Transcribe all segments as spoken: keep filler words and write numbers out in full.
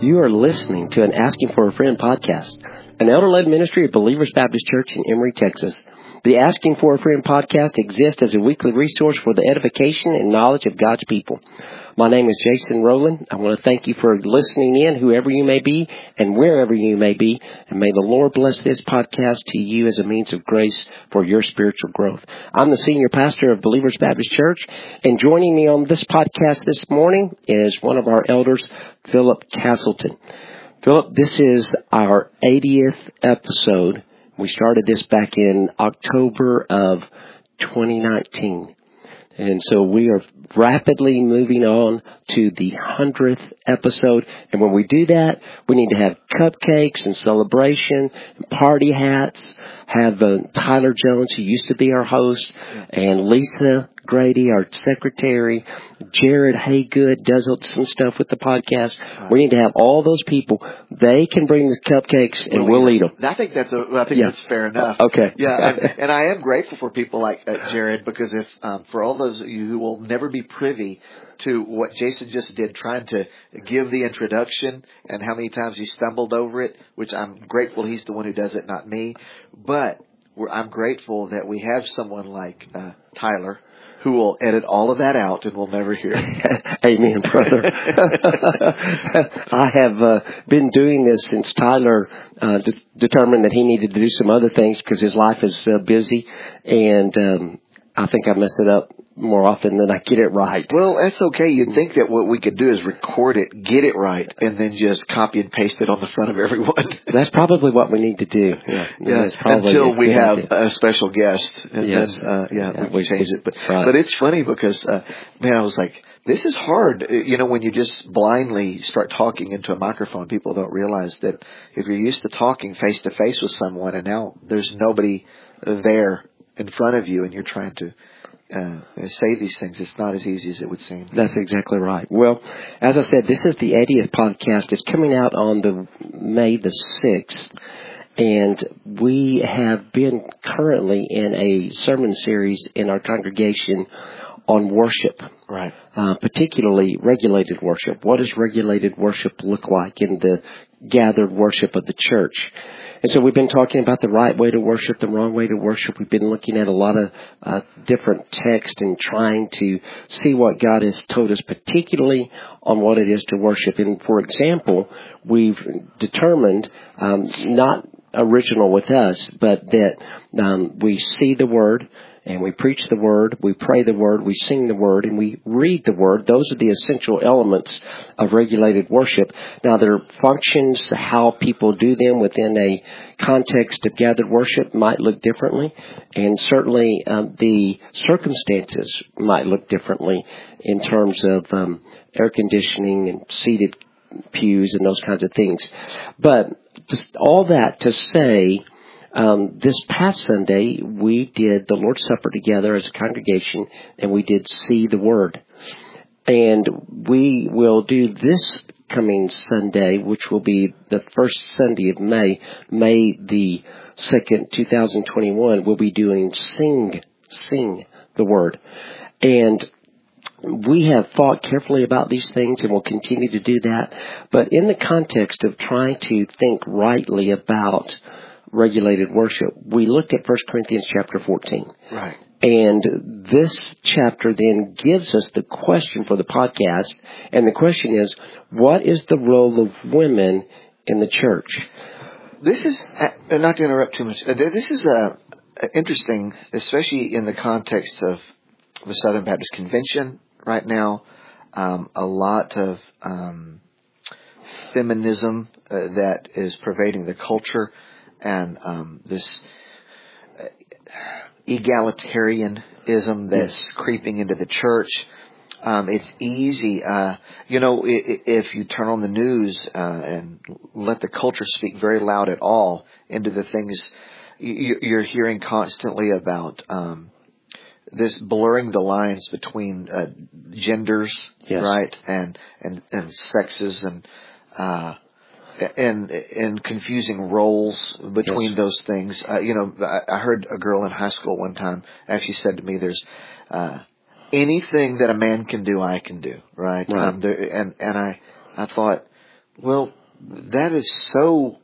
You are listening to an Asking for a Friend podcast, an elder-led ministry of Believers Baptist Church in Emory, Texas. The Asking for a Friend podcast exists as a weekly resource for the edification and knowledge of God's people. My name is Jason Rowland. I want to thank you for listening in, whoever you may be and wherever you may be. And may the Lord bless this podcast to you as a means of grace for your spiritual growth. I'm the senior pastor of Believers Baptist Church, and joining me on this podcast this morning is one of our elders, Philip Castleton. Philip, this is our eightieth episode. We started this back in October of twenty nineteen. And so we are rapidly moving on to the hundredth episode. And when we do that, we need to have cupcakes and celebration and party hats. Have uh, Tyler Jones, who used to be our host, and Lisa Grady, our secretary. Jared Haygood does some stuff with the podcast. We need to have all those people. They can bring the cupcakes, and we'll, we'll eat them. I think that's a, I think yeah. that's fair enough. Okay. Yeah, and, and I am grateful for people like uh, Jared, because if um, for all those of you who will never be privy to what Jason just did, trying to give the introduction and how many times he stumbled over it, which I'm grateful he's the one who does it, not me. But we're, I'm grateful that we have someone like uh, Tyler, who will edit all of that out and we'll never hear it. Amen, brother. I have uh, been doing this since Tyler uh, de- determined that he needed to do some other things because his life is uh, busy, and um, I think I mess it up more often than I get it right. Well, that's okay. You'd think that what we could do is record it, get it right, and then just copy and paste it on the front of everyone. That's probably what we need to do. Yeah, yeah. Until we have a special guest, and yes. then uh, yeah, yeah, we change it. But right. but it's funny because uh, man, I was like, this is hard. You know, when you just blindly start talking into a microphone, people don't realize that if you're used to talking face to face with someone, and now there's nobody there in front of you, and you're trying to Uh, say these things, it's not as easy as it would seem. That's exactly right. Well, as I said, this is the eightieth podcast. It's coming out on the May the sixth, and we have been currently in a sermon series in our congregation on worship. Right. Uh, particularly regulated worship. What does regulated worship look like in the gathered worship of the church? And so we've been talking about the right way to worship, the wrong way to worship. We've been looking at a lot of uh, different texts and trying to see what God has told us, particularly on what it is to worship. And for example, we've determined, um, not original with us, but that um, we see the Word, and we preach the Word, we pray the Word, we sing the Word, and we read the Word. Those are the essential elements of regulated worship. Now, their functions, how people do them within a context of gathered worship might look differently, and certainly um, the circumstances might look differently in terms of um, air conditioning and seated pews and those kinds of things. But just all that to say, Um, this past Sunday, we did the Lord's Supper together as a congregation, and we did See the Word. And we will do this coming Sunday, which will be the first Sunday of May, May the second, two thousand twenty-one, we'll be doing Sing, Sing the Word. And we have thought carefully about these things, and we'll continue to do that. But in the context of trying to think rightly about regulated worship, we looked at First Corinthians chapter fourteen. Right. And this chapter then gives us the question for the podcast. And the question is, what is the role of women in the church? This is, uh, not to interrupt too much, uh, this is uh, interesting, especially in the context of the Southern Baptist Convention right now. Um, a lot of um, feminism uh, that is pervading the culture. And um, this egalitarianism that's yes. creeping into the church. Um, it's easy, uh, you know, if you turn on the news uh, and let the culture speak very loud at all into the things you're hearing constantly about, um, this blurring the lines between uh, genders, yes. right, and and and sexes and. Uh, And and confusing roles between yes. those things. Uh, you know, I, I heard a girl in high school one time actually said to me, "There's uh, anything that a man can do, I can do." Right? right. Um, there, and and I I thought, well, that is so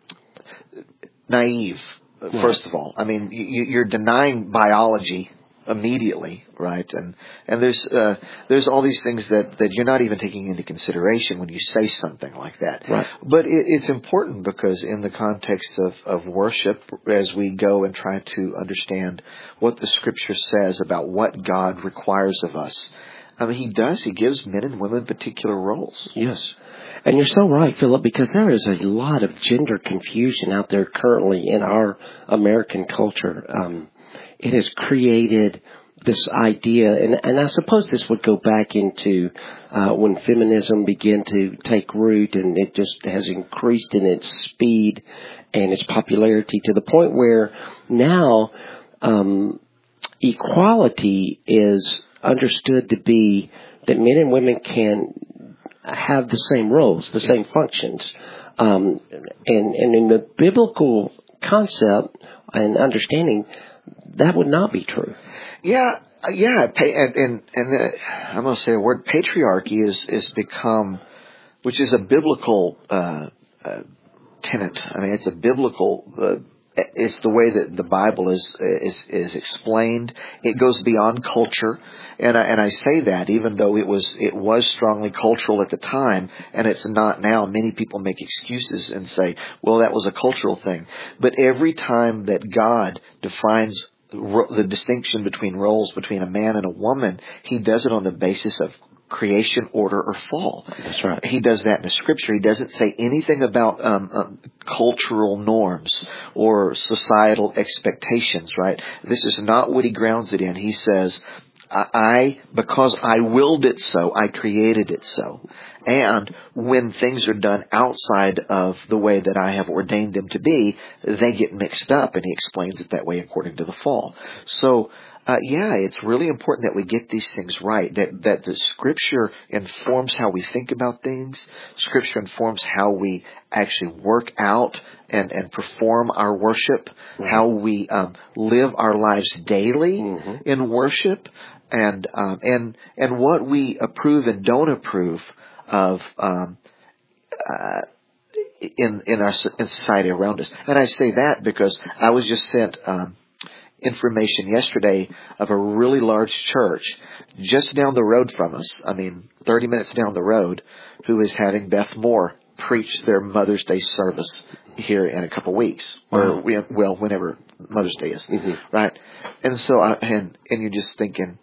naive. First of all, I mean, you, you're denying biology immediately, right? And and there's uh, there's all these things that, that you're not even taking into consideration when you say something like that. Right. But it, it's important because in the context of, of worship, as we go and try to understand what the Scripture says about what God requires of us, I mean, He does. He gives men and women particular roles. Yes. And you're so right, Philip, because there is a lot of gender confusion out there currently in our American culture. Um, it has created this idea, and, and I suppose this would go back into uh, when feminism began to take root, and it just has increased in its speed and its popularity to the point where now um, equality is understood to be that men and women can have the same roles, the same functions. Um, and, and in the biblical concept and understanding, that would not be true. Yeah, yeah. And, and, and the, I'm going to say a word, patriarchy is, is become, which is a biblical uh, uh, tenet. I mean, it's a biblical uh, it's the way that the Bible is is is explained. It goes beyond culture, and I, and I say that even though it was it was strongly cultural at the time, and it's not now. Many people make excuses and say, "Well, that was a cultural thing." But every time that God defines the distinction between roles between a man and a woman, He does it on the basis of creation, order, or fall. That's right. He does that in the Scripture. He doesn't say anything about um, um, cultural norms or societal expectations, right? This is not what He grounds it in. He says, I, because I willed it so, I created it so. And when things are done outside of the way that I have ordained them to be, they get mixed up, and He explains it that way according to the fall. So, Uh, yeah, it's really important that we get these things right, that, that the Scripture informs how we think about things. Scripture informs how we actually work out and, and perform our worship, right. How we um, live our lives daily mm-hmm. in worship, and um, and and what we approve and don't approve of um, uh, in in our in society around us. And I say that because I was just sent Um, information yesterday of a really large church just down the road from us. I mean, thirty minutes down the road, who is having Beth Moore preach their Mother's Day service here in a couple of weeks, wow. or we, well, whenever Mother's Day is, mm-hmm. right? And so, I, and and you're just thinking,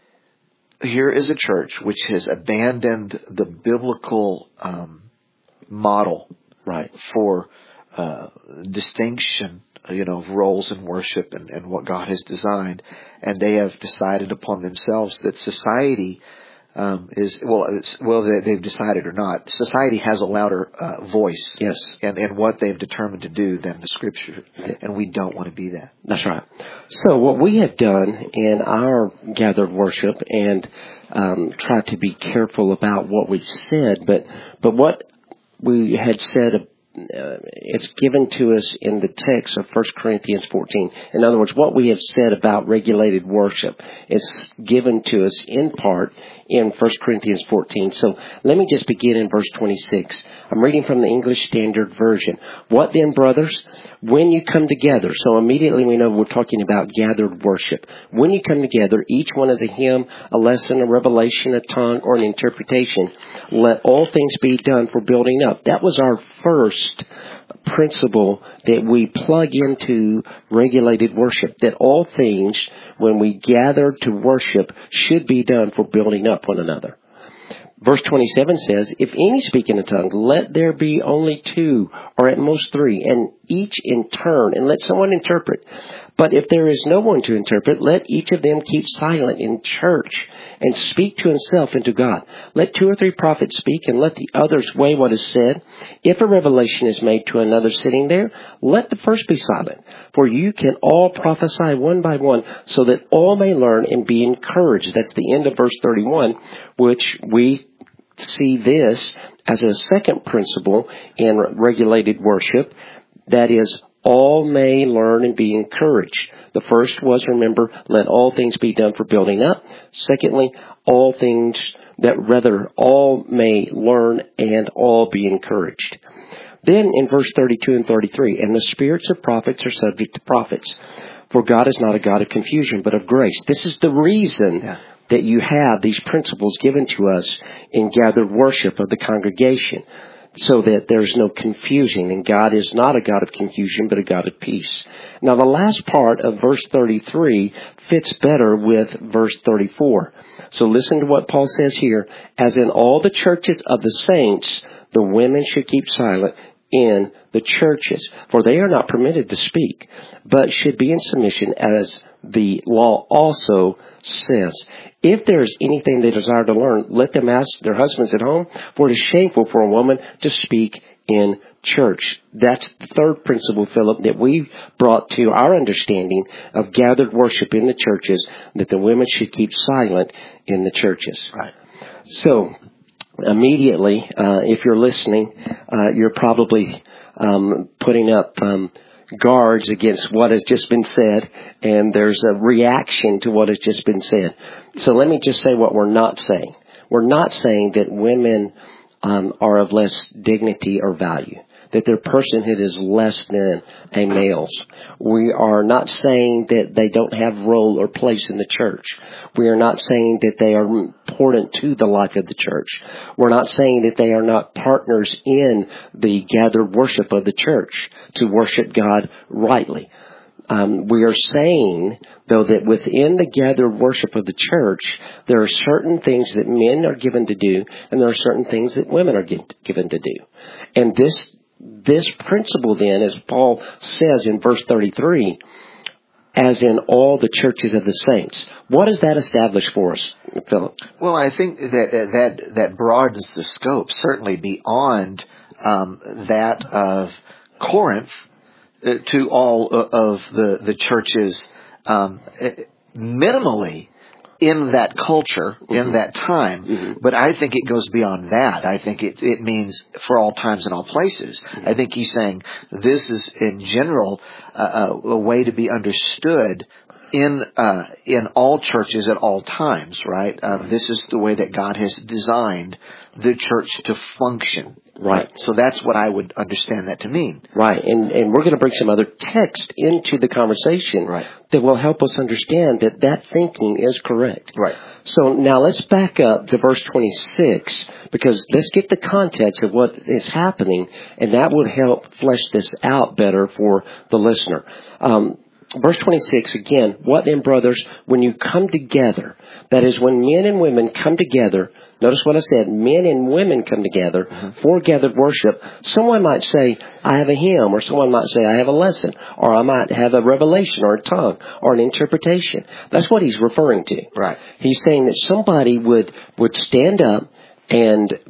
here is a church which has abandoned the biblical um, model, right, for uh, distinction, you know, of roles in worship and, and what God has designed. And they have decided upon themselves that society um, is, well, it's, well, they, they've decided or not, society has a louder uh, voice yes. in, in what they've determined to do than the Scripture. And we don't want to be that. That's right. So what we have done in our gathered worship, and um, try to be careful about what we've said, but, but what we had said Uh, it's given to us in the text of First Corinthians fourteen. In other words, what we have said about regulated worship is given to us in part in First Corinthians fourteen. So let me just begin in verse twenty-six. I'm reading from the English Standard Version. What then, brothers, when you come together? So immediately we know we're talking about gathered worship. When you come together, each one is a hymn, a lesson, a revelation, a tongue, or an interpretation. Let all things be done for building up. That was our first principle that we plug into regulated worship, that all things, when we gather to worship, should be done for building up one another. Verse twenty-seven says, if any speak in a tongue, let there be only two, or at most three, and each in turn, and let someone interpret. But if there is no one to interpret, let each of them keep silent in church and speak to himself and to God. Let two or three prophets speak, and let the others weigh what is said. If a revelation is made to another sitting there, let the first be silent. For you can all prophesy one by one, so that all may learn and be encouraged. That's the end of verse thirty-one, which we see this as a second principle in regulated worship. That is, all may learn and be encouraged. The first was, remember, let all things be done for building up. Secondly, all things that rather all may learn and all be encouraged. Then in verse thirty-two and thirty-three, and the spirits of prophets are subject to prophets. For God is not a God of confusion, but of grace. This is the reason yeah. that you have these principles given to us in gathered worship of the congregation, so that there's no confusion. And God is not a God of confusion, but a God of peace. Now, the last part of verse thirty-three fits better with verse thirty-four. So listen to what Paul says here. As in all the churches of the saints, the women should keep silent in the churches, for they are not permitted to speak, but should be in submission, as the law also says. If there is anything they desire to learn, let them ask their husbands at home, for it is shameful for a woman to speak in church. That's the third principle, Philip, that we brought to our understanding of gathered worship in the churches, that the women should keep silent in the churches. Right. So, immediately, uh, if you're listening, uh, you're probably um, putting up um, guards against what has just been said, and there's a reaction to what has just been said. So let me just say what we're not saying. We're not saying that women um, are of less dignity or value, that their personhood is less than a male's. We are not saying that they don't have role or place in the church. We are not saying that they are important to the life of the church. We're not saying that they are not partners in the gathered worship of the church to worship God rightly. Um, we are saying, though, that within the gathered worship of the church, there are certain things that men are given to do, and there are certain things that women are given to do. And this This principle then, as Paul says in verse thirty-three, as in all the churches of the saints. What does that establish for us, Philip? Well, I think that that that broadens the scope, certainly beyond um, that of Corinth uh, to all of the, the churches um, minimally in that culture, mm-hmm. in that time. Mm-hmm. But I think it goes beyond that. I think it, it means for all times and all places. Mm-hmm. I think he's saying this is in general uh, a way to be understood in uh, in all churches at all times, right? Um, this is the way that God has designed the church to function. Right. So that's what I would understand that to mean. Right. And and we're going to bring some other text into the conversation right. that will help us understand that that thinking is correct. Right. So now let's back up to verse twenty-six, because let's get the context of what is happening, and that would help flesh this out better for the listener. Um, verse twenty-six, again, what then, brothers, when you come together, that is, when men and women come together, notice what I said, men and women come together mm-hmm. for gathered worship. Someone might say, I have a hymn, or someone might say, I have a lesson, or I might have a revelation, or a tongue, or an interpretation. That's what he's referring to. Right. He's saying that somebody would, would stand up and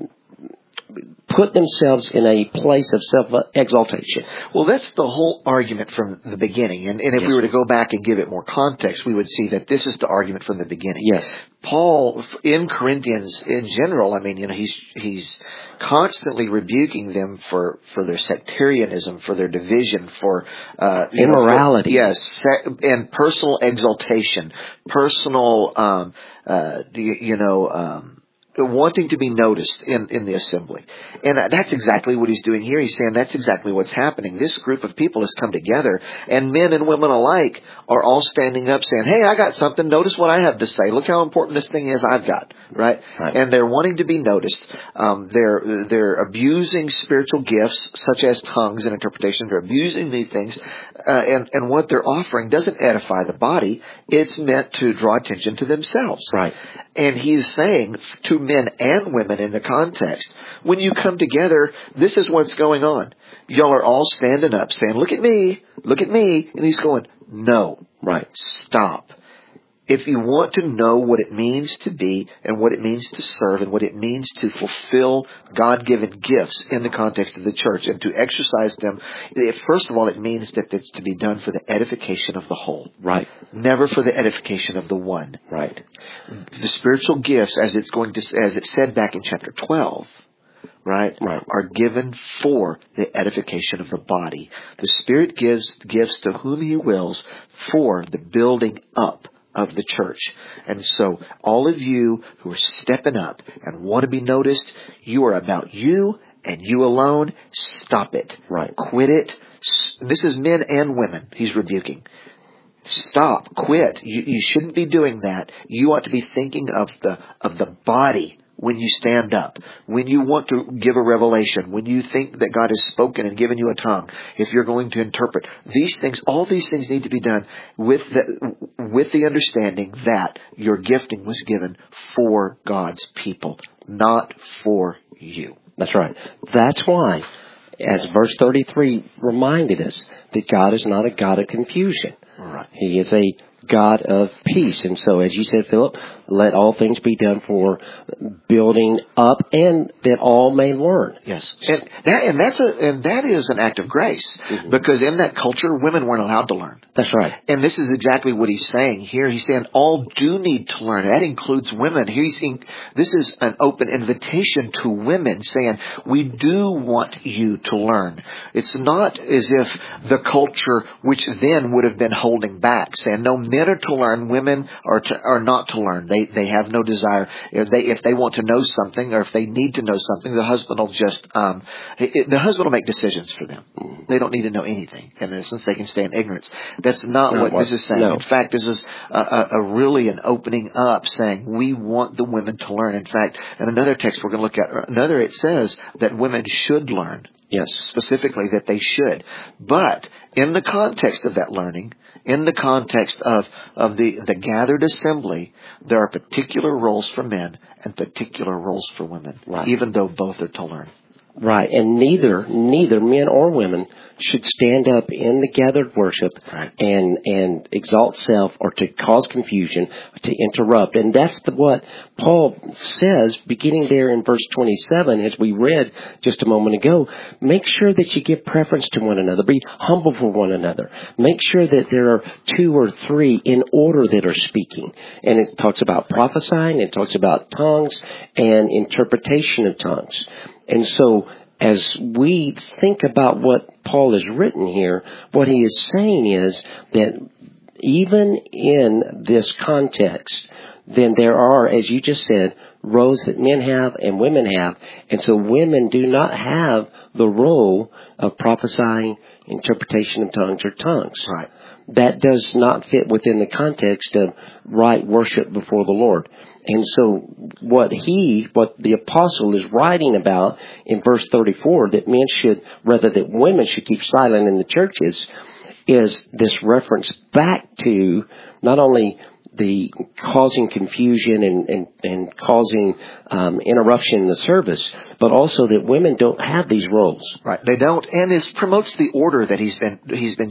put themselves in a place of self-exaltation. Well, that's the whole argument from the beginning. And, and if yes. we were to go back and give it more context, we would see that this is the argument from the beginning. Yes. Paul, in Corinthians in general, I mean, you know, he's he's constantly rebuking them for, for their sectarianism, for their division, for uh, immorality. Know, for, yes, and personal exaltation, personal, um, uh, you, you know, um, wanting to be noticed in, in the assembly. And that's exactly what he's doing here. He's saying that's exactly what's happening. This group of people has come together, and men and women alike are all standing up saying, hey, I got something. Notice what I have to say. Look how important this thing is I've got. Right? right. And they're wanting to be noticed. Um, they're, they're abusing spiritual gifts such as tongues and interpretation. They're abusing these things. Uh, and, and what they're offering doesn't edify the body. It's meant to draw attention to themselves. Right. And he's saying to men and women in the context, when you come together, this is what's going on. Y'all are all standing up saying, look at me, look at me. And he's going, no, right, stop. If you want to know what it means to be and what it means to serve and what it means to fulfill God-given gifts in the context of the church and to exercise them, first of all, it means that it's to be done for the edification of the whole. Right. Never for the edification of the one. Right. The spiritual gifts, as it's going to, as it said back in chapter twelve, right, right, are given for the edification of the body. The Spirit gives gifts to whom He wills for the building up of the church. And so all of you who are stepping up and want to be noticed, you are about you and you alone, stop it. Right. Quit it. This is men and women he's rebuking. Stop. Quit. You, you shouldn't be doing that. You ought to be thinking of the of the body when you stand up, when you want to give a revelation, when you think that God has spoken and given you a tongue, if you're going to interpret. These things, all these things need to be done with the, with the understanding that your gifting was given for God's people, not for you. That's right. That's why, as verse thirty-three reminded us, that God is not a God of confusion. Right. He is a God of peace. And so, as you said, Philip, let all things be done for building up, and that all may learn. Yes, and that and that's a and that is an act of grace, mm-hmm. because in that culture, women weren't allowed to learn. That's right. And this is exactly what he's saying here. He's saying all do need to learn. That includes women. He's saying this is an open invitation to women, saying we do want you to learn. It's not as if the culture, which then would have been holding back, saying no, men are to learn, women are to, are not to learn. They they have no desire. If they if they want to know something, or if they need to know something, the husband will just um it, the husband will make decisions for them. They don't need to know anything. In essence, they can stay in ignorance. That's not no, what this is saying. No. In fact, this is a, a, a really an opening up, saying we want the women to learn. In fact, in another text we're going to look at, another it says that women should learn. Yes, specifically that they should. But in the context of that learning, in the context of, of the, the gathered assembly, there are particular roles for men and particular roles for women, right. even though both are to learn. Right, and neither neither men or women should stand up in the gathered worship right. and and exalt self, or to cause confusion, to interrupt. And that's the, what Paul says beginning there in verse twenty-seven, as we read just a moment ago. Make sure that you give preference to one another. Be humble for one another. Make sure that there are two or three in order that are speaking. And it talks about prophesying, it talks about tongues and interpretation of tongues. And so, as we think about what Paul has written here, what he is saying is that even in this context, then there are, as you just said, roles that men have and women have. And so women do not have the role of prophesying, interpretation of tongues, or tongues. Right. That does not fit within the context of right worship before the Lord. And so what he, what the apostle is writing about in verse thirty-four, that men should, rather that women should keep silent in the churches, is this reference back to not only the causing confusion and, and, and causing um, interruption in the service, but also that women don't have these roles. Right, they don't, and it promotes the order that he's been he's been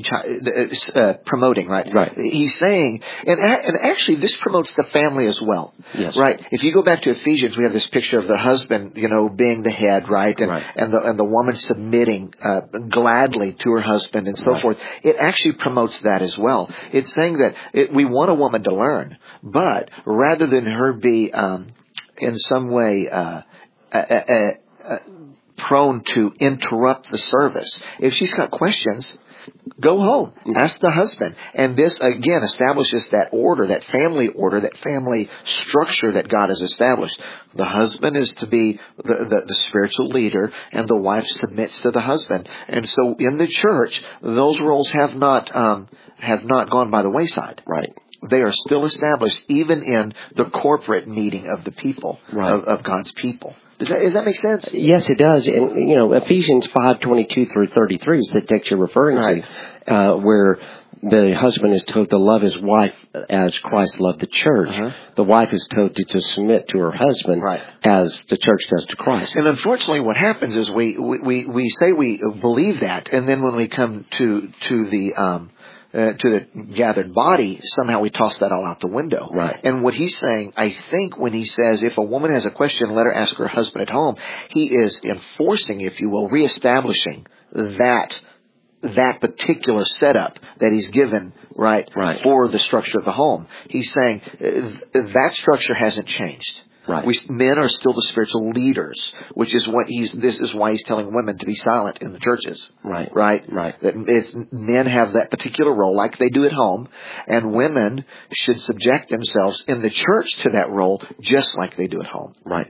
uh, promoting. Right, right. He's saying, and and actually, this promotes the family as well. Yes. Right. If you go back to Ephesians, we have this picture of the husband, you know, being the head, right, and right. and the and the woman submitting uh, gladly to her husband, and so right. forth. It actually promotes that as well. It's saying that it, we want a woman to learn, but rather than her be um, in some way uh, uh, uh, uh, prone to interrupt the service, if she's got questions, go home. Ask the husband. And this, again, establishes that order, that family order, that family structure that God has established. The husband is to be the, the, the spiritual leader, and the wife submits to the husband. And so in the church, those roles have not um, have not gone by the wayside. Right. They are still established even in the corporate meeting of the people, right. of, of God's people. Does that, does that make sense? Yes, it does. And, you know, Ephesians five twenty-two through thirty-three is the text you're referring right. to, uh, where the husband is told to love his wife as Christ loved the church. Uh-huh. The wife is told to, to submit to her husband right. as the church does to Christ. And unfortunately what happens is we, we, we say we believe that, and then when we come to, to the, um, Uh, to the gathered body, somehow we toss that all out the window. Right. And what he's saying, I think when he says, if a woman has a question, let her ask her husband at home, he is enforcing, if you will, reestablishing that that particular setup that he's given, right, right. for the structure of the home. He's saying uh, that structure hasn't changed. Right. We, men are still the spiritual leaders, which is what he's, this is why he's telling women to be silent in the churches. Right. Right? Right. That it's, men have that particular role like they do at home, and women should subject themselves in the church to that role just like they do at home. Right.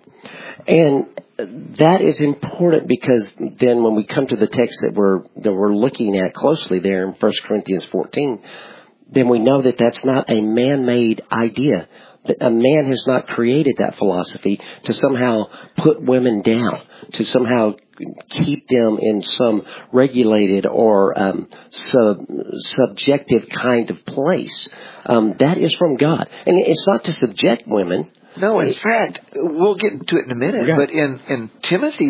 And that is important because then when we come to the text that we're, that we're looking at closely there in First Corinthians fourteen, then we know that that's not a man-made idea. That a man has not created that philosophy to somehow put women down, to somehow keep them in some regulated or um, sub, subjective kind of place. Um, that is from God. And it's not to subject women. No, in fact, we'll get into it in a minute, yeah. but in, in Timothy,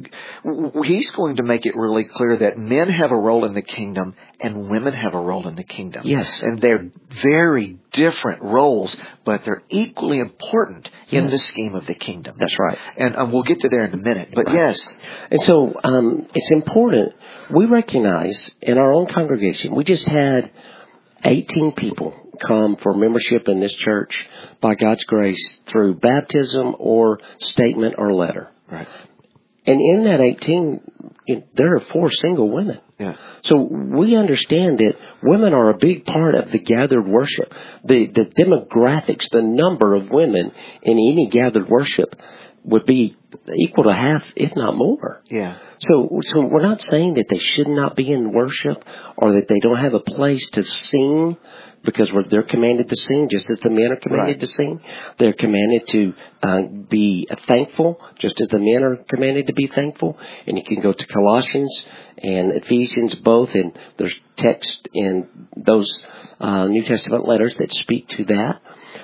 that he's going to make it really clear that men have a role in the kingdom and women have a role in the kingdom. Yes. And they're very different roles, but they're equally important in yes. the scheme of the kingdom. That's right. And um, we'll get to there in a minute, but right. yes. And so um, it's important. We recognize in our own congregation, we just had eighteen people come for membership in this church by God's grace through baptism or statement or letter. Right. And in that eighteen, there are four single women. Yeah. So we understand that women are a big part of the gathered worship. The the demographics, the number of women in any gathered worship would be equal to half, if not more. Yeah. So so we're not saying that they should not be in worship or that they don't have a place to sing, because we're, they're commanded to sing just as the men are commanded right. to sing. They're commanded to uh, be thankful just as the men are commanded to be thankful. And you can go to Colossians and Ephesians both, and there's text in those uh, New Testament letters that speak to that.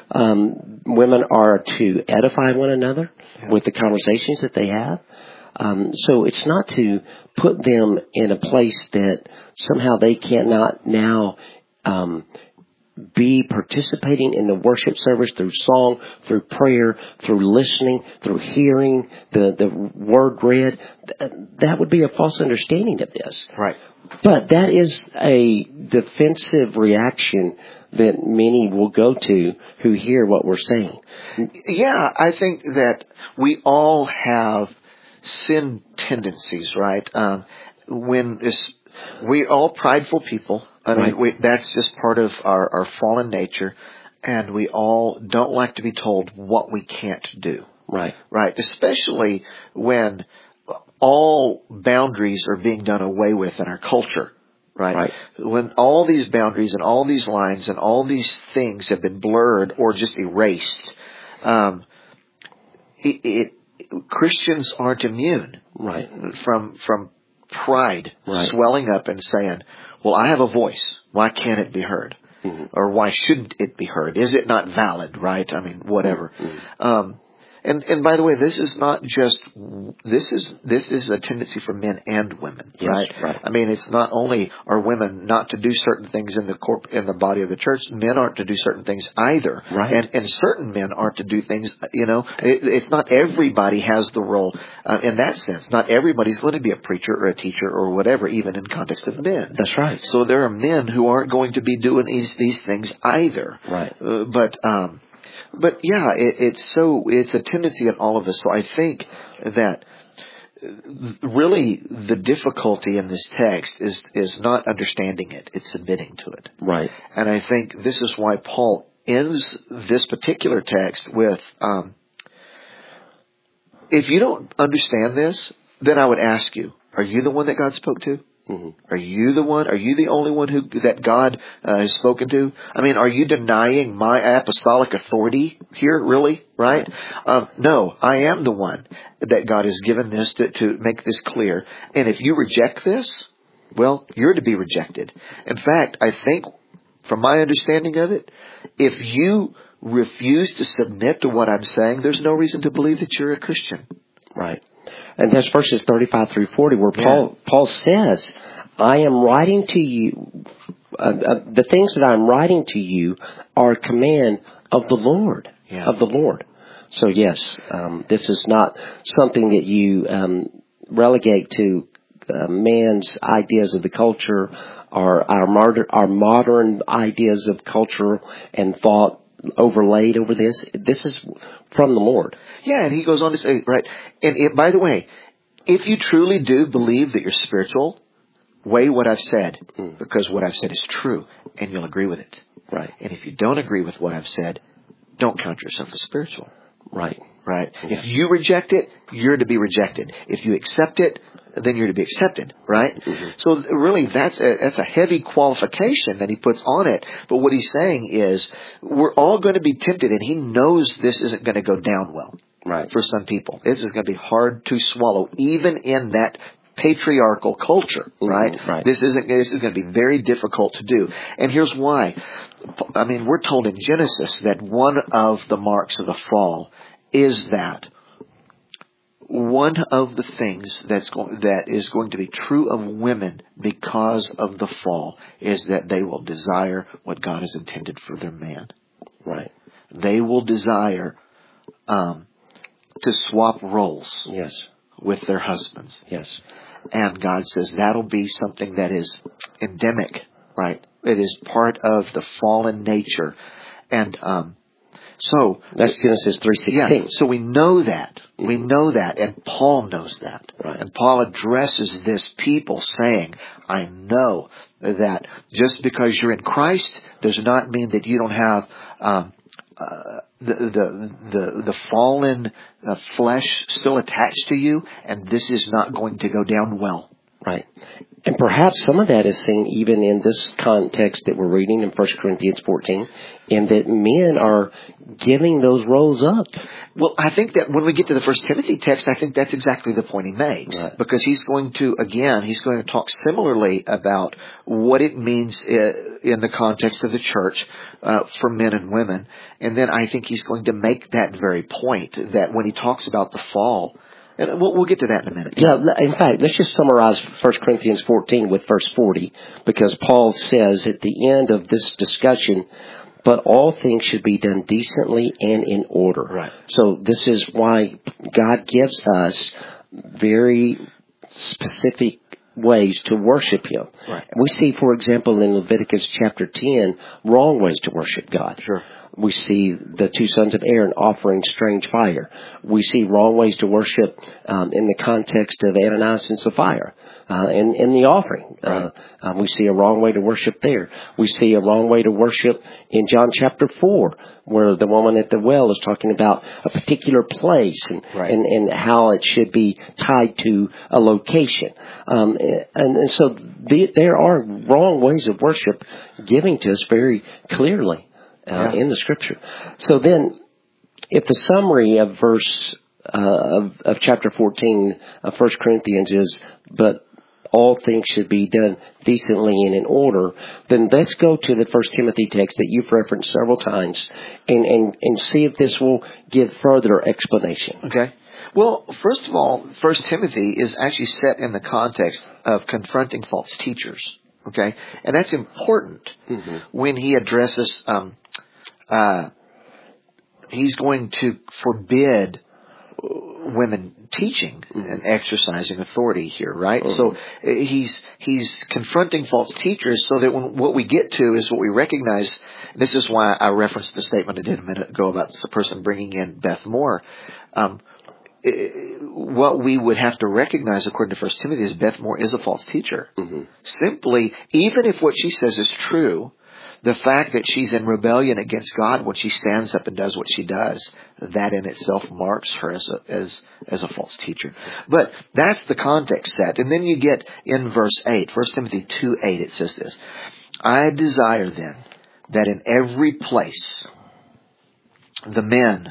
Um, women are to edify one another yeah. with the conversations that they have. Um, so it's not to put them in a place that somehow they cannot now um, be participating in the worship service through song, through prayer, through listening, through hearing the, the word read. That would be a false understanding of this. Right. But that is a defensive reaction that many will go to who hear what we're saying. Yeah, I think that we all have sin tendencies, right? Um, when it's, we're all prideful people. I mean, right. we, that's just part of our, our fallen nature, and we all don't like to be told what we can't do. Right. Right. Especially when all boundaries are being done away with in our culture. Right? Right. When all these boundaries and all these lines and all these things have been blurred or just erased, um, it, it, Christians aren't immune. Right. From from pride right. swelling up and saying, well, I have a voice. Why can't it be heard? Mm-hmm. Or why shouldn't it be heard? Is it not valid, right? I mean, whatever. Mm-hmm. Um, and, and by the way, this is not just, this is, this is a tendency for men and women, yes, right? right? I mean, it's not only are women not to do certain things in the corp, in the body of the church, men aren't to do certain things either. Right. And, and certain men aren't to do things, you know, it, it's not everybody has the role, uh, in that sense. Not everybody's going to be a preacher or a teacher or whatever, even in context of men. That's right. So there are men who aren't going to be doing these, these things either. Right. Uh, but, um, But yeah, it, it's so, it's a tendency in all of us. So I think that really the difficulty in this text is, is not understanding it. It's submitting to it. Right. And I think this is why Paul ends this particular text with, um, if you don't understand this, then I would ask you, are you the one that God spoke to? Mm-hmm. Are you the one? Are you the only one who that God uh, has spoken to? I mean, are you denying my apostolic authority here, really? Right? Um, no, I am the one that God has given this to, to make this clear. And if you reject this, well, you're to be rejected. In fact, I think, from my understanding of it, if you refuse to submit to what I'm saying, there's no reason to believe that you're a Christian. Right. And that's verses thirty-five through forty where yeah. Paul Paul says, I am writing to you, uh, uh, the things that I'm writing to you are a command of the Lord, yeah. of the Lord. So yes, um, this is not something that you um, relegate to uh, man's ideas of the culture or our, modern, our modern ideas of culture and thought overlaid over this. This is from the Lord. Yeah, and he goes on to say, right, and it, by the way, if you truly do believe that you're spiritual, weigh what I've said, mm. because what I've said is true, and you'll agree with it. Right. And if you don't agree with what I've said, don't count yourself as spiritual. Right. Right. Yeah. If you reject it, you're to be rejected. If you accept it, then you're to be accepted. Right. Mm-hmm. So really, that's a, that's a heavy qualification that he puts on it. But what he's saying is, we're all going to be tempted, and he knows this isn't going to go down well. Right. For some people, this is going to be hard to swallow, even in that patriarchal culture. Right. Mm-hmm. Right. This isn't. This is going to be very difficult to do. And here's why. I mean, we're told in Genesis that one of the marks of the fall is that one of the things that's going, that is going to be true of women because of the fall is that they will desire what God has intended for their man. Right. They will desire um, to swap roles. Yes. With their husbands. Yes. And God says that'll be something that is endemic, right? It is part of the fallen nature. And um So that's Genesis three sixteen. Yeah, so we know that. Mm-hmm. We know that, and Paul knows that. Right. And Paul addresses this people saying, I know that just because you're in Christ does not mean that you don't have um, uh, the, the the the fallen uh, flesh still attached to you, and this is not going to go down well. Right. And perhaps some of that is seen even in this context that we're reading in First Corinthians fourteen, in that men are giving those roles up. Well, I think that when we get to the First Timothy text, I think that's exactly the point he makes. Right. Because he's going to, again, he's going to talk similarly about what it means in the context of the church uh, for men and women. And then I think he's going to make that very point, that when he talks about the fall, and we'll, we'll get to that in a minute. Yeah, in fact, let's just summarize First Corinthians fourteen with verse forty, because Paul says at the end of this discussion, but all things should be done decently and in order. Right. So this is why God gives us very specific ways to worship Him. Right. We see, for example, in Leviticus chapter ten, wrong ways to worship God. Sure. We see the two sons of Aaron offering strange fire. We see wrong ways to worship um, in the context of Ananias and Sapphira uh, in, in the offering. Right. Uh, um, we see a wrong way to worship there. We see a wrong way to worship in John chapter four, where the woman at the well is talking about a particular place and, right. and, and how it should be tied to a location. Um, and, and so the, there are wrong ways of worship giving to us very clearly. Uh, yeah. In the Scripture. So then, if the summary of verse uh, of, of chapter fourteen of First Corinthians is, but all things should be done decently and in order, then let's go to the First Timothy text that you've referenced several times, and, and, and see if this will give further explanation. Okay. Well, first of all, First Timothy is actually set in the context of confronting false teachers. Okay, and that's important mm-hmm. when he addresses. Um, uh, he's going to forbid women teaching mm-hmm. and exercising authority here, right? Mm-hmm. So he's he's confronting false teachers, so that when what we get to is what we recognize. This is why I referenced the statement I did a minute ago about the person bringing in Beth Moore. Um, What we would have to recognize, according to First Timothy, is Beth Moore is a false teacher. Mm-hmm. Simply, even if what she says is true, the fact that she's in rebellion against God when she stands up and does what she does, that in itself marks her as a, as as a false teacher. But that's the context set. And then you get in verse eight, First Timothy two eight, it says this: I desire then that in every place the men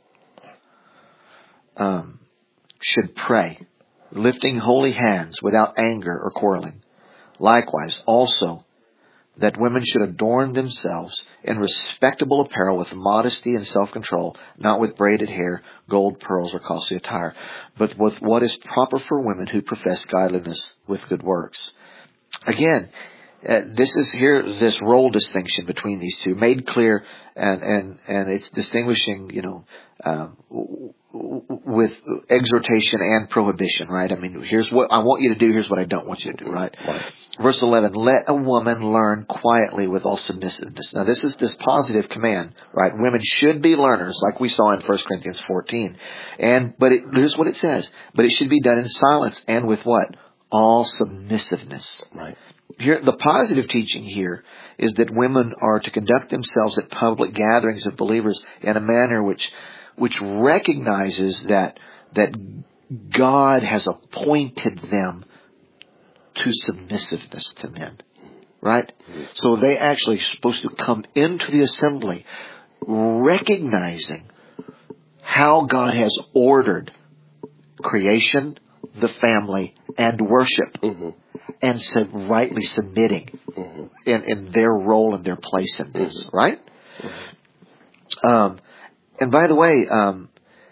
Um, should pray, lifting holy hands without anger or quarreling. Likewise, also, that women should adorn themselves in respectable apparel with modesty and self-control, not with braided hair, gold, pearls, or costly attire, but with what is proper for women who profess godliness with good works. Again, uh, this is here this role distinction between these two made clear, and and and it's distinguishing, you know, um, with exhortation and prohibition, right? I mean, here's what I want you to do, here's what I don't want you to do, right? Right. Verse eleven, let a woman learn quietly with all submissiveness. Now this is this positive command, right? Women should be learners, like we saw in First Corinthians fourteen. And, but it, here's what it says. But it should be done in silence and with what? All submissiveness. Right. Here, the positive teaching here is that women are to conduct themselves at public gatherings of believers in a manner which, which recognizes that, that God has appointed them to submissiveness to men, right? So they actually are supposed to come into the assembly recognizing how God has ordered creation, the family, and worship, mm-hmm. and so rightly submitting mm-hmm. in, in their role and their place in this, mm-hmm. right? Mm-hmm. Um, and by the way, um,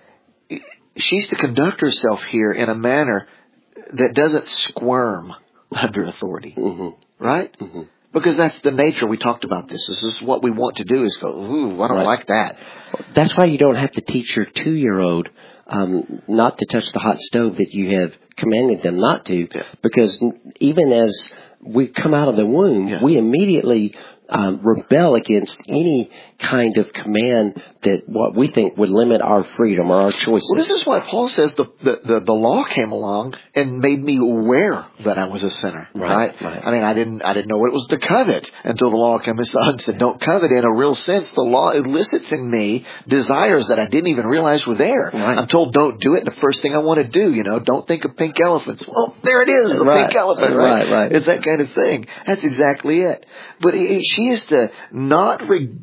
she's to conduct herself here in a manner that doesn't squirm under authority, mm-hmm. right? Mm-hmm. Because that's the nature. We talked about this. This is what we want to do is go, ooh, I don't right. like that. That's why you don't have to teach your two-year-old um, not to touch the hot stove that you have commanded them not to. Yeah. Because even as we come out of the womb, yeah. we immediately um, rebel against any kind of command that what we think would limit our freedom or our choices. Well, this is why Paul says the, the, the, the law came along and made me aware that I was a sinner. Right, right? right. I mean, I didn't I didn't know what it was to covet until the law came and said, don't covet. In a real sense, the law elicits in me desires that I didn't even realize were there. Right. I'm told don't do it, and the first thing I want to do, you know, don't think of pink elephants. Well, there it is, the right. pink elephant, right? Right, right. It's that kind of thing. That's exactly it. But it, she is to not re-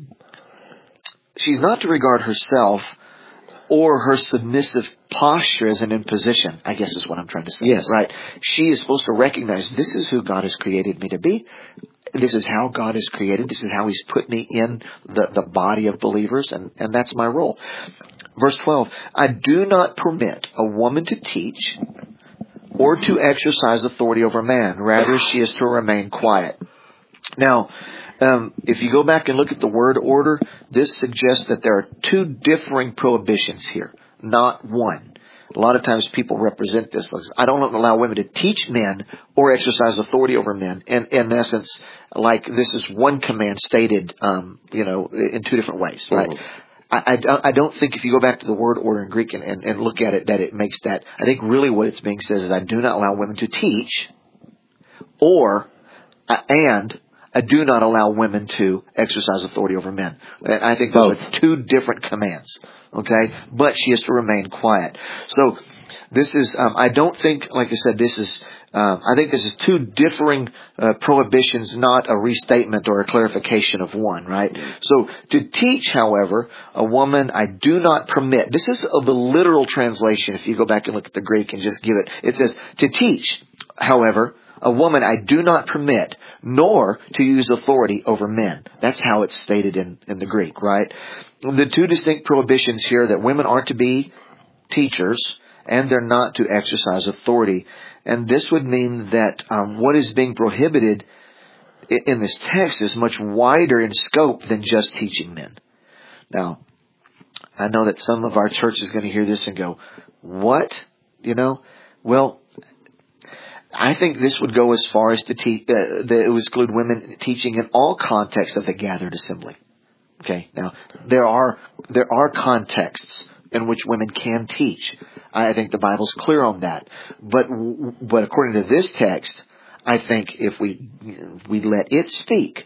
she's not to regard herself or her submissive posture as an imposition, I guess is what I'm trying to say. Yes. Right? She is supposed to recognize this is who God has created me to be. This is how God has created. This is how He's put me in the, the body of believers, and, and that's my role. Verse twelve, I do not permit a woman to teach or to exercise authority over man. Rather, she is to remain quiet. Now, Um, if you go back and look at the word order, this suggests that there are two differing prohibitions here, not one. A lot of times people represent this. I don't allow women to teach men or exercise authority over men. And in essence, like this is one command stated, um, you know, in two different ways, right? Mm-hmm. I, I, I don't think if you go back to the word order in Greek and, and, and look at it, that it makes that. I think really what it's being says is I do not allow women to teach or, uh, and, I do not allow women to exercise authority over men. I think those Both. are two different commands. Okay? But she is to remain quiet. So, this is, um, I don't think, like I said, this is, um, I think this is two differing uh, prohibitions, not a restatement or a clarification of one, right? So, to teach, however, a woman I do not permit. This is of the literal translation. If you go back and look at the Greek and just give it, it says, to teach, however, a woman I do not permit, nor to use authority over men. That's how it's stated in, in the Greek, right? The two distinct prohibitions here that women aren't to be teachers and they're not to exercise authority. And this would mean that um, what is being prohibited in, in this text is much wider in scope than just teaching men. Now, I know that some of our church is going to hear this and go, what? You know? Well, I think this would go as far as to teach, uh, that it would exclude women teaching in all contexts of the gathered assembly. Okay, now there are there are contexts in which women can teach. I think the Bible's clear on that. But but according to this text, I think if we we let it speak,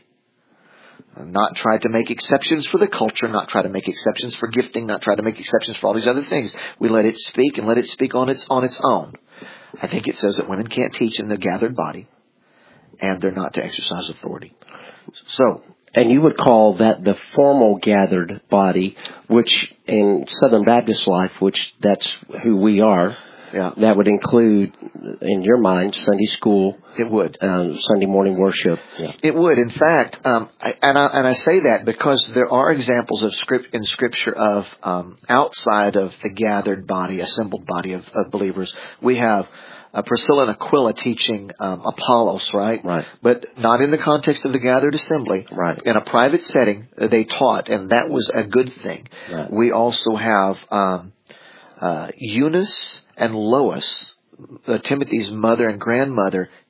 not try to make exceptions for the culture, not try to make exceptions for gifting, not try to make exceptions for all these other things, we let it speak and let it speak on its on its own. I think it says that women can't teach in the gathered body, and they're not to exercise authority. So, and you would call that the formal gathered body, which in Southern Baptist life, which that's who we are. Yeah. That would include, in your mind, Sunday school. It would. Um, Sunday morning worship. Yeah. It would. In fact, um, I, and, I, and I say that because there are examples of script in Scripture of um, outside of the gathered body, assembled body of, of believers. We have uh, Priscilla and Aquila teaching um, Apollos, right? Right. But not in the context of the gathered assembly. Right. In a private setting, they taught, and that was a good thing. Right. We also have um, uh, Eunice and Lois, uh, Timothy's mother and grandmother,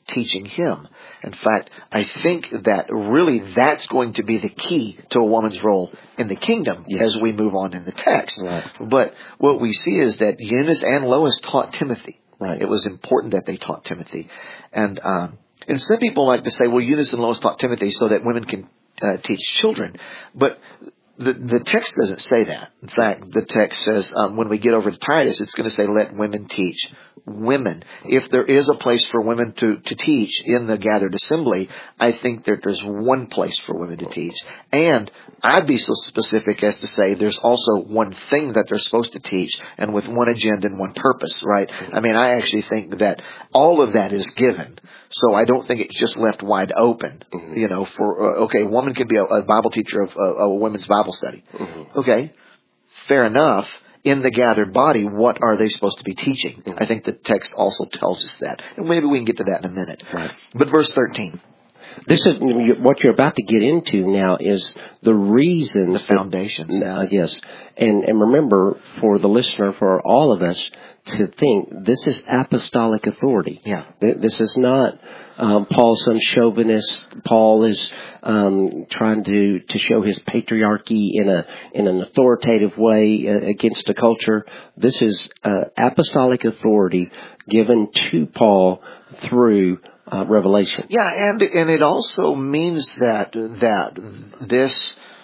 teaching him. In fact, I think that really that's going to be the key to a woman's role in the kingdom yes. as we move on in the text. Right. But what we see is that Eunice and Lois taught Timothy. Right. It was important that they taught Timothy. And um, and some people like to say, well, Eunice and Lois taught Timothy so that women can uh, teach children. But the the text doesn't say that. In fact, the text says um, when we get over to Titus, it's going to say, let women teach women. If there is a place for women to, to teach in the gathered assembly, I think that there's one place for women to teach. And I'd be so specific as to say there's also one thing that they're supposed to teach, and with one agenda and one purpose, right? I mean, I actually think that all of that is given. So I don't think it's just left wide open, mm-hmm. you know, for, uh, okay, a woman can be a, a Bible teacher of uh, a women's Bible study. Mm-hmm. Okay, fair enough. In the gathered body, what are they supposed to be teaching? Mm-hmm. I think the text also tells us that. And maybe we can get to that in a minute. Right. But verse thirteen. This is what you're about to get into now is the reasons. The foundations. For, uh, yes. And, and remember, for the listener, for all of us to think, this is apostolic authority. Yeah. This is not um, Paul's some chauvinist. Paul is um, trying to, to show his patriarchy in a in an authoritative way uh, against the culture. This is uh, apostolic authority given to Paul through Uh, revelation. Yeah, and and it also means that that this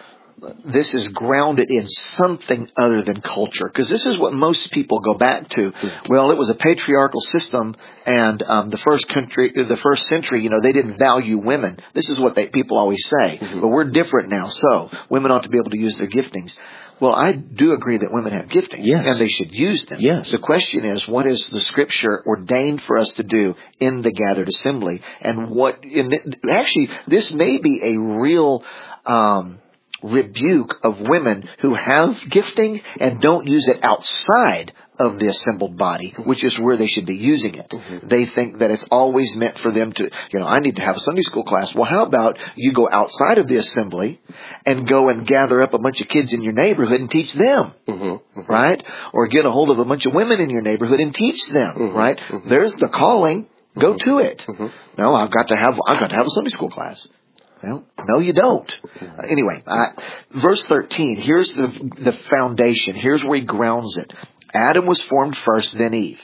this is grounded in something other than culture, because this is what most people go back to. Well, it was a patriarchal system, and um, the first country, the first century, you know, they didn't value women. This is what they, people always say. Mm-hmm. But we're different now, so women ought to be able to use their giftings. Well, I do agree that women have giftings, yes. and they should use them. Yes. The question is, what is the Scripture ordained for us to do in the gathered assembly? And what, in, actually, this may be a real um, rebuke of women who have gifting and don't use it outside of the assembled body, which is where they should be using it. Mm-hmm. They think that it's always meant for them to, you know, I need to have a Sunday school class. Well, how about you go outside of the assembly and go and gather up a bunch of kids in your neighborhood and teach them, mm-hmm. Mm-hmm. right? Or get a hold of a bunch of women in your neighborhood and teach them, mm-hmm. right? Mm-hmm. There's the calling. Go mm-hmm. to it. Mm-hmm. No, I've got to have, I've got to have a Sunday school class. Well, no, you don't. Uh, anyway, I, verse thirteen, here's the the foundation. Here's where he grounds it. Adam was formed first, then Eve.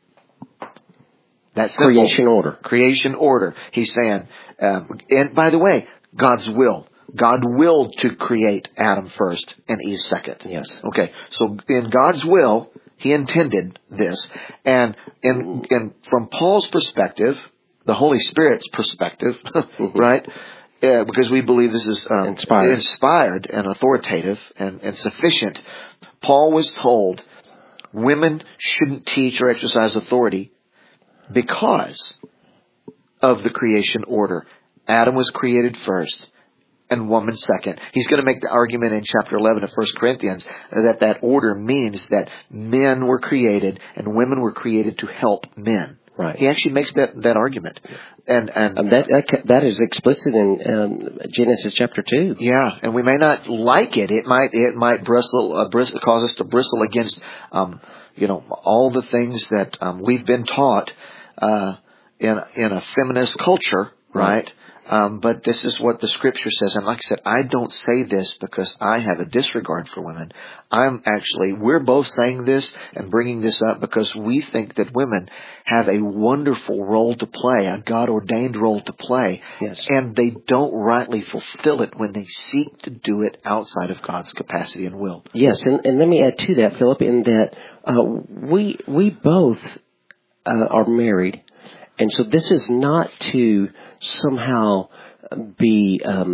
That's simple. Creation order. Creation order. He's saying, um, and by the way, God's will. God willed to create Adam first and Eve second. Yes. Okay. So in God's will, He intended this. And in, in from Paul's perspective, the Holy Spirit's perspective, mm-hmm. right? Uh, because we believe this is um, inspired. inspired and authoritative and, and sufficient. Paul was told women shouldn't teach or exercise authority because of the creation order. Adam was created first and woman second. He's going to make the argument in chapter eleven of First Corinthians that that order means that men were created and women were created to help men. Right. He actually makes that, that argument. And, and um, that, that that is explicit in um, Genesis chapter two. Yeah, and we may not like it. It might it might bristle, uh, bristle cause us to bristle against um, you know, all the things that um, we've been taught uh, in in a feminist culture, right? right? Um, but this is what the Scripture says. And like I said, I don't say this because I have a disregard for women. I'm actually, we're both saying this and bringing this up because we think that women have a wonderful role to play, a God-ordained role to play. Yes. And they don't rightly fulfill it when they seek to do it outside of God's capacity and will. Yes, and, and let me add to that, Philip, in that uh, we we both uh, are married. And so this is not to somehow be um,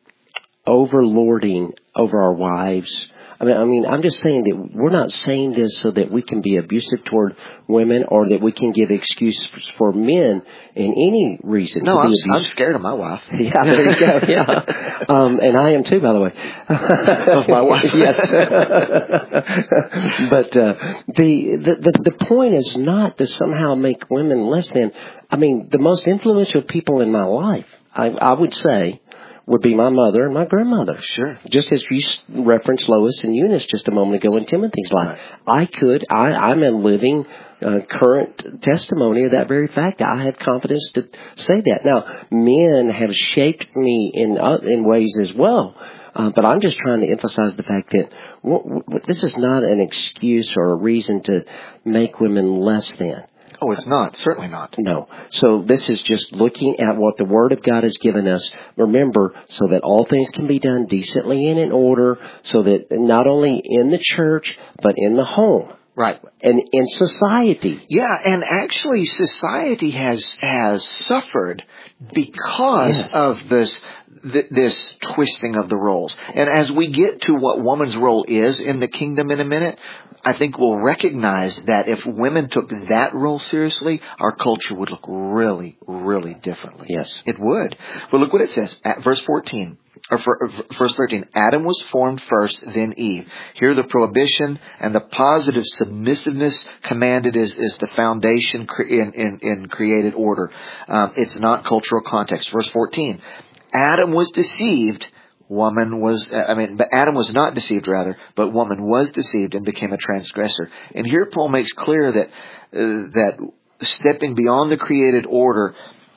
overlording over our wives. I mean, I mean, I'm just saying that we're not saying this so that we can be abusive toward women or that we can give excuses for men in any reason. No, to I'm, be I'm scared of my wife. Yeah, there you go. Yeah, um, and I am too, by the way. Of my wife, yes. But uh, the, the the the point is not to somehow make women less than. I mean, the most influential people in my life, I, I would say, would be my mother and my grandmother. Sure. Just as you referenced Lois and Eunice just a moment ago in Timothy's life. Right. I could, I, I'm a living uh, current testimony of that very fact. I have confidence to say that. Now, men have shaped me in uh, in ways as well. Uh, but I'm just trying to emphasize the fact that w- w- this is not an excuse or a reason to make women less than. Oh, it's not. Certainly not. No. So this is just looking at what the Word of God has given us. Remember, so that all things can be done decently and in order, so that not only in the church, but in the home. Right. And in society. Yeah, and actually society has has suffered because Yes. of this th- this twisting of the roles. And as we get to what woman's role is in the kingdom in a minute, I think we'll recognize that if women took that role seriously, our culture would look really, really differently. Yes. It would. But look what it says at verse fourteen. Or for, verse thirteen, Adam was formed first, then Eve. Here the prohibition and the positive submissiveness commanded is, is the foundation in, in, in created order. Um, it's not cultural context. Verse fourteen, Adam was deceived, woman was, I mean, but Adam was not deceived rather, but woman was deceived and became a transgressor. And here Paul makes clear that, uh, that stepping beyond the created order,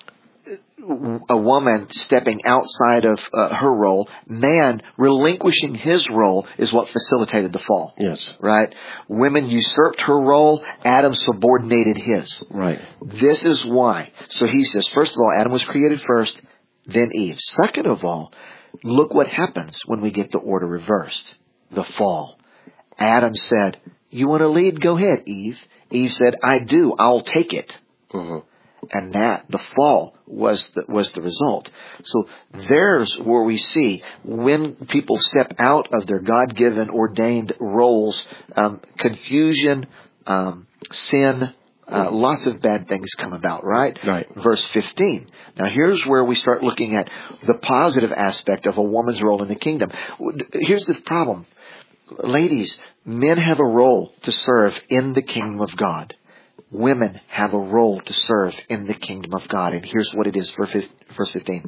a woman stepping outside of uh, her role, man relinquishing his role is what facilitated the fall. Yes. Right? Women usurped her role, Adam subordinated his. Right. This is why. So he says, first of all, Adam was created first, then Eve. Second of all, look what happens when we get the order reversed. The fall. Adam said, you want to lead? Go ahead, Eve. Eve said, I do. I'll take it. Mm-hmm. And that, the fall, was the, was the result. So there's where we see when people step out of their God-given, ordained roles, um, confusion, um, sin, uh, lots of bad things come about, right? Right. Verse fifteen. Now here's where we start looking at the positive aspect of a woman's role in the kingdom. Here's the problem. Ladies, men have a role to serve in the kingdom of God. Women have a role to serve in the kingdom of God. And here's what it is, verse fifteen.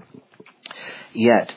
Yet,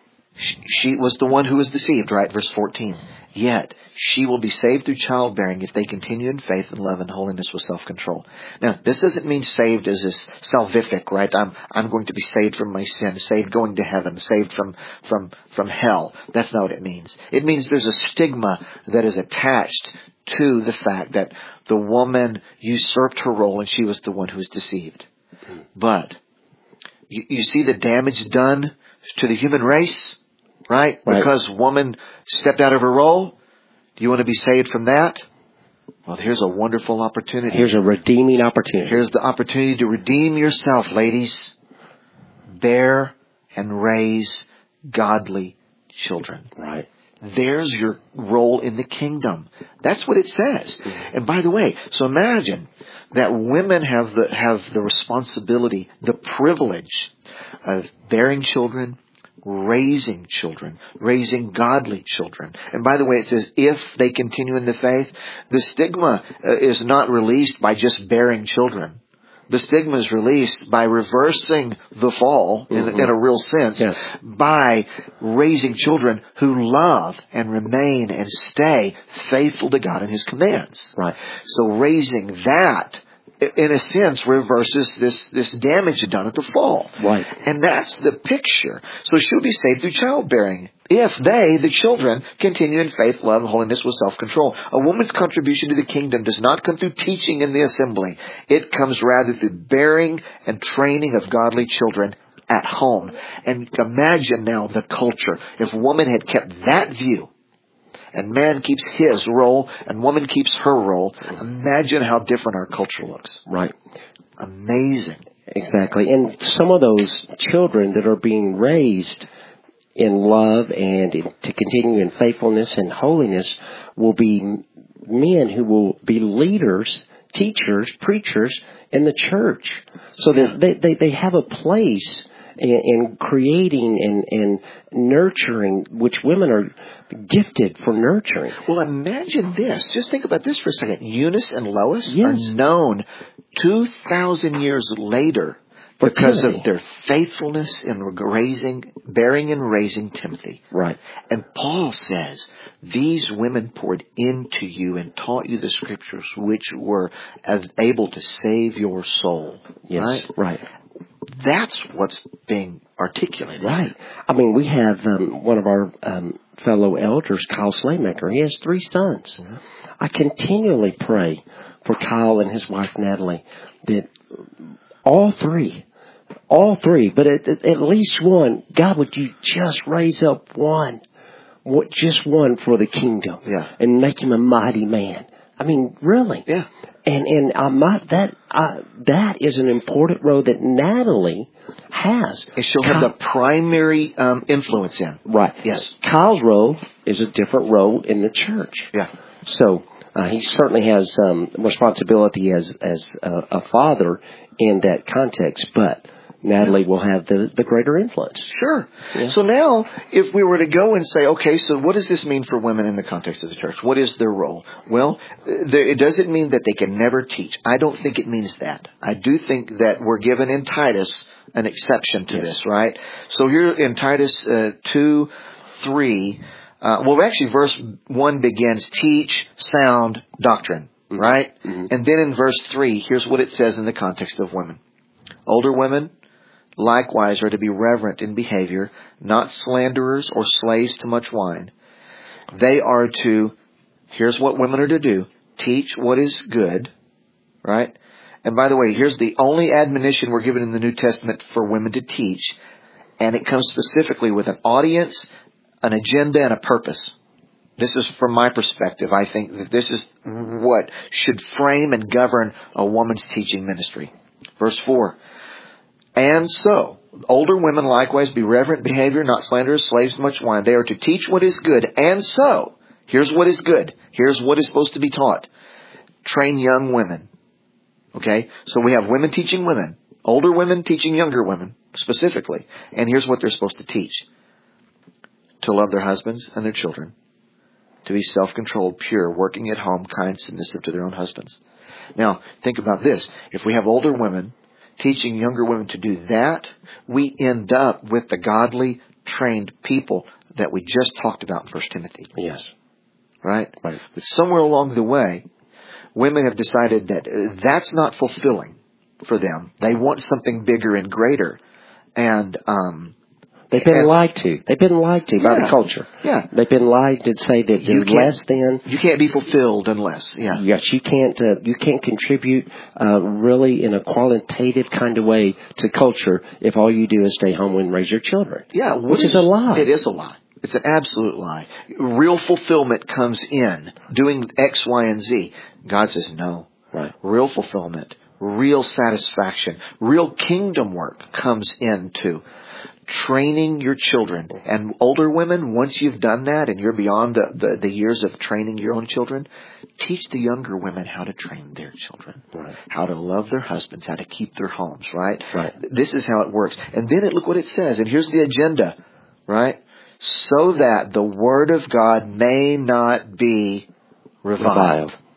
she was the one who was deceived, right? Verse fourteen. Yet, she will be saved through childbearing if they continue in faith and love and holiness with self-control. Now, this doesn't mean saved as is salvific, right? I'm, I'm going to be saved from my sin, saved going to heaven, saved from, from, from hell. That's not what it means. It means there's a stigma that is attached to the fact that the woman usurped her role and she was the one who was deceived. But you, you see the damage done to the human race, right? Right? Because woman stepped out of her role. Do you want to be saved from that? Well, here's a wonderful opportunity. Here's a redeeming opportunity. Here's the opportunity to redeem yourself, ladies. Bear and raise godly children. Right. There's your role in the kingdom. That's what it says. And by the way, so imagine that women have the, have the responsibility, the privilege of bearing children, raising children, raising godly children. And by the way, it says if they continue in the faith, the stigma is not released by just bearing children. The stigma is released by reversing the fall, in, mm-hmm. in a real sense, yes. by raising children who love and remain and stay faithful to God and His commands. Right. So raising that, in a sense, reverses this, this damage done at the fall. Right. And that's the picture. So she'll be saved through childbearing if they, the children, continue in faith, love, and holiness with self-control. A woman's contribution to the kingdom does not come through teaching in the assembly. It comes rather through bearing and training of godly children at home. And imagine now the culture. If woman had kept that view, and man keeps his role, and woman keeps her role, imagine how different our culture looks. Right. Amazing. Exactly. And some of those children that are being raised in love and in, to continue in faithfulness and holiness will be men who will be leaders, teachers, preachers in the church. So that they, they, they have a place in, in creating and, and nurturing, which women are gifted for nurturing. Well, imagine this. Just think about this for a second. Eunice and Lois yes. are known two thousand years later For because Timothy. of their faithfulness in raising, bearing and raising Timothy. Right. And Paul says, these women poured into you and taught you the scriptures which were as able to save your soul. Yes. Right? Right. That's what's being articulated. Right. I mean, we have um, one of our um, fellow elders, Kyle Slaymaker. He has three sons. Mm-hmm. I continually pray for Kyle and his wife, Natalie, that all three, all three, but at, at least one, God, would you just raise up one, what, just one for the kingdom, yeah, and make him a mighty man. I mean, really, yeah. And and I might, that uh, that is an important role that Natalie has. And she'll have Kyle, the primary um, influence in. Right. Yes. Kyle's role is a different role in the church. Yeah. So uh, he certainly has um, responsibility as as a, a father in that context, but Natalie will have the, the greater influence. Sure. Yeah. So now, if we were to go and say, okay, so what does this mean for women in the context of the church? What is their role? Well, there, it doesn't mean that they can never teach. I don't think it means that. I do think that we're given in Titus an exception to yes. this, right? So here in Titus uh, two, three, uh, well, actually verse one begins, teach sound doctrine, mm-hmm. right? Mm-hmm. And then in verse three, here's what it says in the context of women. Older women, likewise, are to be reverent in behavior, not slanderers or slaves to much wine. They are to, here's what women are to do, teach what is good, right? And by the way, here's the only admonition we're given in the New Testament for women to teach, and it comes specifically with an audience, an agenda, and a purpose. This is from my perspective. I think that this is what should frame and govern a woman's teaching ministry. Verse four. And so, older women likewise be reverent behavior, not slanderers, slaves to much wine. They are to teach what is good. And so, here's what is good. Here's what is supposed to be taught. Train young women. Okay? So we have women teaching women. Older women teaching younger women, specifically. And here's what they're supposed to teach. To love their husbands and their children. To be self-controlled, pure, working at home, kind, submissive to their own husbands. Now, think about this. If we have older women teaching younger women to do that, we end up with the godly, trained people that we just talked about in First Timothy. Yes. Right? Right. But somewhere along the way, women have decided that uh, that's not fulfilling for them. They want something bigger and greater. And, um, They've been and, lied to. They've been lied to yeah, by the culture. Yeah. They've been lied to say that you're less than. You can't be fulfilled unless. Yeah. Yes, you can't. Uh, you can't contribute uh, really in a qualitative kind of way to culture if all you do is stay home and raise your children. Yeah, which is, is a lie. It is a lie. It's an absolute lie. Real fulfillment comes in doing X, Y, and Z. God says no. Right. Real fulfillment, real satisfaction, real kingdom work comes into training your children. And older women, once you've done that and you're beyond the, the, the years of training your own children, teach the younger women how to train their children. Right. How to love their husbands, how to keep their homes, right? Right. This is how it works. And then it, look what it says. And here's the agenda, right? So that the word of God may not be reviled. reviled.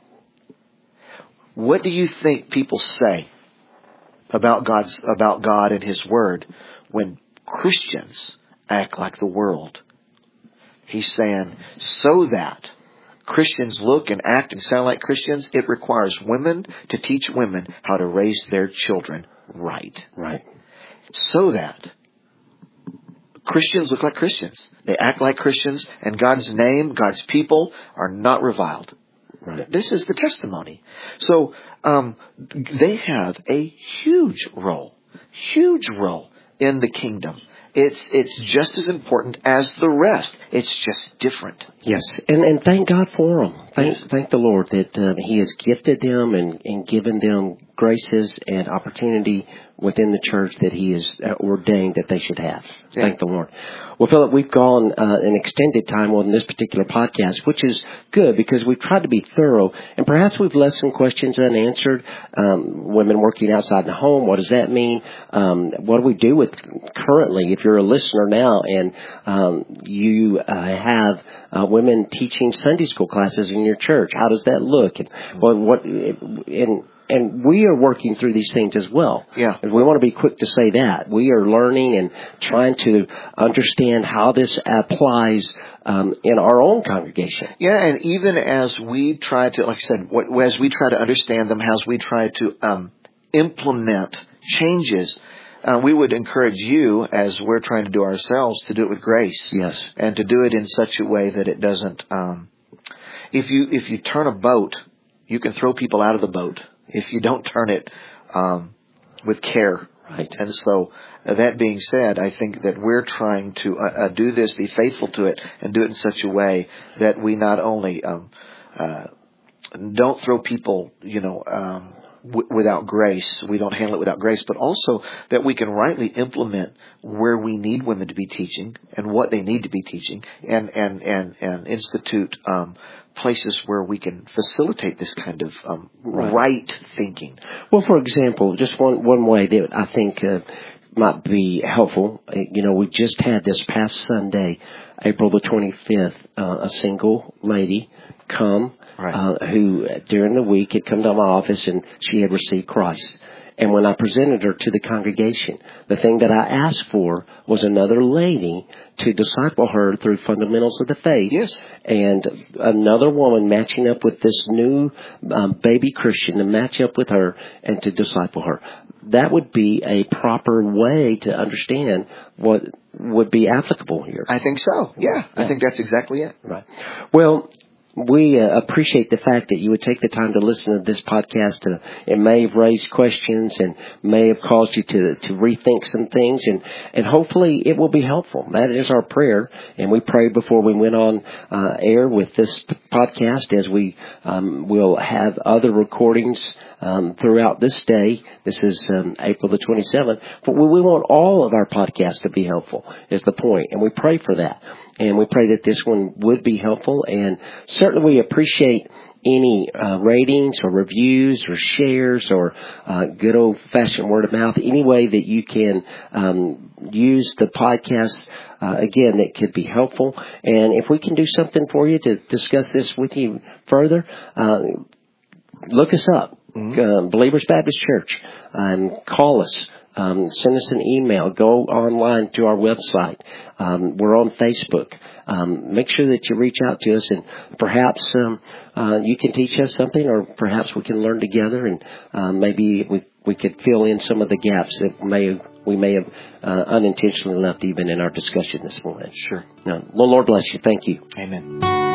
What do you think people say about God's, about God and His word when Christians act like the world? He's saying, so that Christians look and act and sound like Christians, it requires women to teach women how to raise their children right. Right. So that Christians look like Christians. They act like Christians, and God's name, God's people are not reviled. Right. This is the testimony. So um, they have a huge role, huge role in the kingdom. It's it's just as important as the rest. It's just different. Yes, and and thank God for them. Thank thank the Lord that uh, He has gifted them and, and given them graces and opportunity within the church that He has ordained that they should have. Yeah. Thank the Lord. Well, Philip, we've gone uh, an extended time on this particular podcast, which is good because we've tried to be thorough, and perhaps we've left some questions unanswered. Um, women working outside the home, what does that mean? Um, what do we do with currently? If you're a listener now and um, you uh, have uh, women teaching Sunday school classes in your church, how does that look? And well, what and and we are working through these things as well. Yeah. And we want to be quick to say that. We are learning and trying to understand how this applies um, in our own congregation. Yeah, and even as we try to, like I said, what, as we try to understand them, as we try to um, implement changes, uh, we would encourage you, as we're trying to do ourselves, to do it with grace. Yes. And to do it in such a way that it doesn't, um, if you if you turn a boat, you can throw people out of the boat if you don't turn it um, with care. Right. And so, uh, that being said, I think that we're trying to uh, uh, do this, be faithful to it, and do it in such a way that we not only um, uh, don't throw people, you know, um, w- without grace, we don't handle it without grace, but also that we can rightly implement where we need women to be teaching and what they need to be teaching, and and and and institute Um, places where we can facilitate this kind of um, right. right thinking. Well, for example, just one one way that I think uh, might be helpful. You know, we just had this past Sunday, April the twenty-fifth, uh, a single lady come right. uh, who during the week had come to my office and she had received Christ. And when I presented her to the congregation, the thing that I asked for was another lady to disciple her through fundamentals of the faith. Yes. And another woman matching up with this new um, baby Christian to match up with her and to disciple her. That would be a proper way to understand what would be applicable here. I think so. Yeah, yeah. I think that's exactly it. Right. Well, we uh, appreciate the fact that you would take the time to listen to this podcast. Uh, it may have raised questions and may have caused you to, to rethink some things, and, and hopefully it will be helpful. That is our prayer, and we prayed before we went on uh, air with this podcast, as we um, will have other recordings um, throughout this day. This is um, April the twenty-seventh. But we, we want all of our podcasts to be helpful, is the point, and we pray for that. And we pray that this one would be helpful. And certainly we appreciate any uh, ratings or reviews or shares or uh, good old-fashioned word of mouth, any way that you can um, use the podcast, uh, again, that could be helpful. And if we can do something for you to discuss this with you further, uh, look us up, mm-hmm. uh, Believers Baptist Church. Um, call us. Um, send us an email. Go online to our website. Um, we're on Facebook. Um, make sure that you reach out to us, and perhaps um, uh, you can teach us something, or perhaps we can learn together, and uh, maybe we we could fill in some of the gaps that may have, we may have uh, unintentionally left even in our discussion this morning. Sure. No, well, Lord bless you. Thank you. Amen.